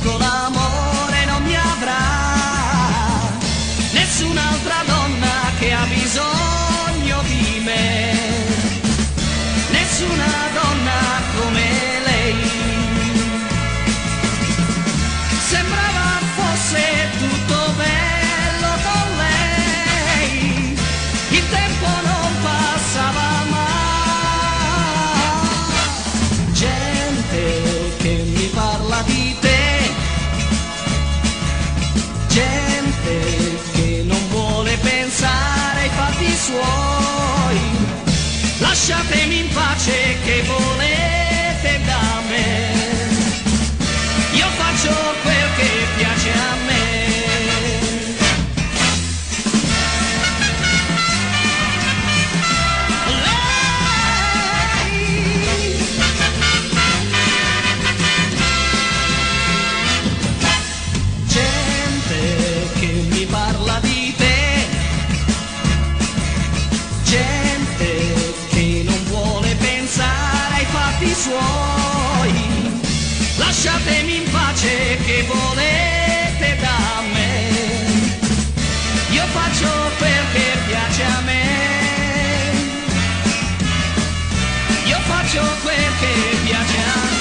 dico l'amore non mi avrà nessun'altra donna che ha bisogno di me, nessuna donna come lei. Sembrava fosse tutto bello con lei, il tempo non passava mai. Gente che mi parla di te, gente che non vuole pensare ai fatti suoi. Lasciatemi in pace, che volete da me? Io faccio quel che piace a me. Gente che mi parla di te, gente che non vuole pensare ai fatti suoi. Lasciatemi in pace, che volete da me? Io faccio quel che piace a me. Io faccio quel che piace a me.